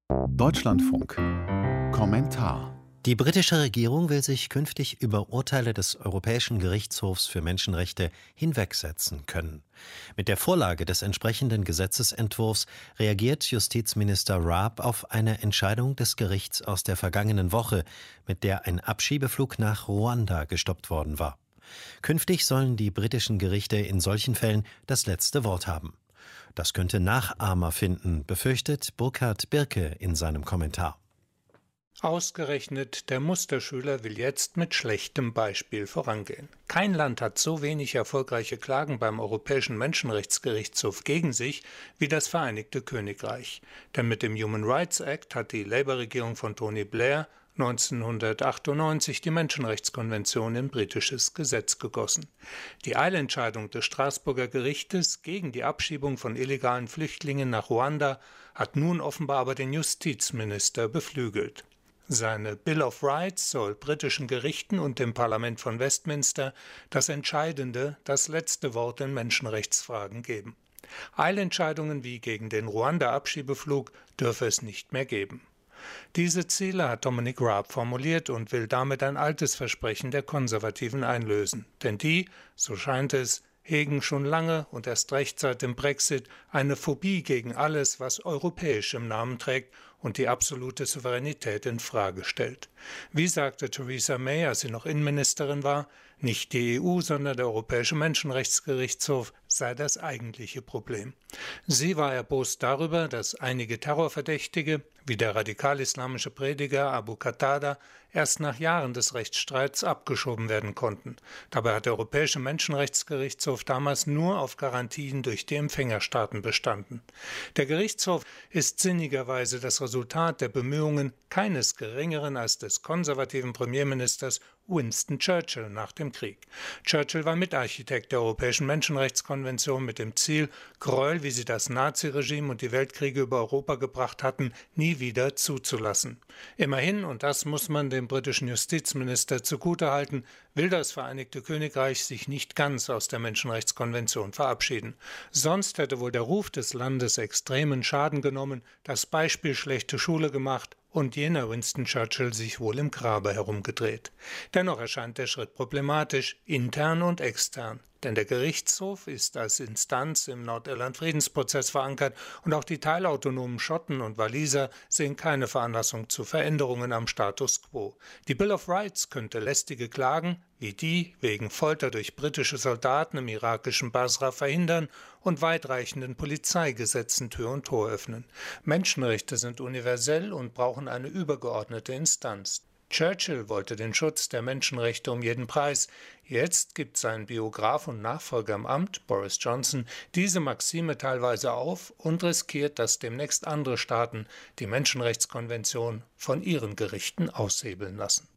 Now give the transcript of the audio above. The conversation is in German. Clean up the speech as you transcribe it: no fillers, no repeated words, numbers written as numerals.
Deutschlandfunk. Kommentar. Die britische Regierung will sich künftig über Urteile des Europäischen Gerichtshofs für Menschenrechte hinwegsetzen können. Mit der Vorlage des entsprechenden Gesetzesentwurfs reagiert Justizminister Raab auf eine Entscheidung des Gerichts aus der vergangenen Woche, mit der ein Abschiebeflug nach Ruanda gestoppt worden war. Künftig sollen die britischen Gerichte in solchen Fällen das letzte Wort haben. Das könnte Nachahmer finden, befürchtet Burkhard Birke in seinem Kommentar. Ausgerechnet der Musterschüler will jetzt mit schlechtem Beispiel vorangehen. Kein Land hat so wenig erfolgreiche Klagen beim Europäischen Menschenrechtsgerichtshof gegen sich wie das Vereinigte Königreich. Denn mit dem Human Rights Act hat die Labour-Regierung von Tony Blair 1998 die Menschenrechtskonvention in britisches Gesetz gegossen. Die Eilentscheidung des Straßburger Gerichtes gegen die Abschiebung von illegalen Flüchtlingen nach Ruanda hat nun offenbar aber den Justizminister beflügelt. Seine Bill of Rights soll britischen Gerichten und dem Parlament von Westminster das entscheidende, das letzte Wort in Menschenrechtsfragen geben. Eilentscheidungen wie gegen den Ruanda-Abschiebeflug dürfe es nicht mehr geben. Diese Ziele hat Dominic Raab formuliert und will damit ein altes Versprechen der Konservativen einlösen. Denn die, so scheint es, hegen schon lange und erst recht seit dem Brexit eine Phobie gegen alles, was europäisch im Namen trägt und die absolute Souveränität in Frage stellt. Wie sagte Theresa May, als sie noch Innenministerin war, nicht die EU, sondern der Europäische Menschenrechtsgerichtshof sei das eigentliche Problem. Sie war erbost darüber, dass einige Terrorverdächtige, wie der radikal-islamische Prediger Abu Qatada, erst nach Jahren des Rechtsstreits abgeschoben werden konnten. Dabei hat der Europäische Menschenrechtsgerichtshof damals nur auf Garantien durch die Empfängerstaaten bestanden. Der Gerichtshof ist sinnigerweise das Resultat der Bemühungen keines Geringeren als des konservativen Premierministers Winston Churchill nach dem Krieg. Churchill war Mitarchitekt der Europäischen Menschenrechtskonvention mit dem Ziel, Gräuel, wie sie das Naziregime und die Weltkriege über Europa gebracht hatten, nie wieder zuzulassen. Immerhin, und das muss man dem britischen Justizminister zugutehalten, will das Vereinigte Königreich sich nicht ganz aus der Menschenrechtskonvention verabschieden. Sonst hätte wohl der Ruf des Landes extremen Schaden genommen, das Beispiel schlechte Schule gemacht und jener Winston Churchill sich wohl im Grabe herumgedreht. Dennoch erscheint der Schritt problematisch, intern und extern. Denn der Gerichtshof ist als Instanz im Nordirland-Friedensprozess verankert und auch die teilautonomen Schotten und Waliser sehen keine Veranlassung zu Veränderungen am Status quo. Die Bill of Rights könnte lästige Klagen, wie die wegen Folter durch britische Soldaten im irakischen Basra verhindern und weitreichenden Polizeigesetzen Tür und Tor öffnen. Menschenrechte sind universell und brauchen eine übergeordnete Instanz. Churchill wollte den Schutz der Menschenrechte um jeden Preis. Jetzt gibt sein Biograf und Nachfolger im Amt, Boris Johnson, diese Maxime teilweise auf und riskiert, dass demnächst andere Staaten die Menschenrechtskonvention von ihren Gerichten aushebeln lassen.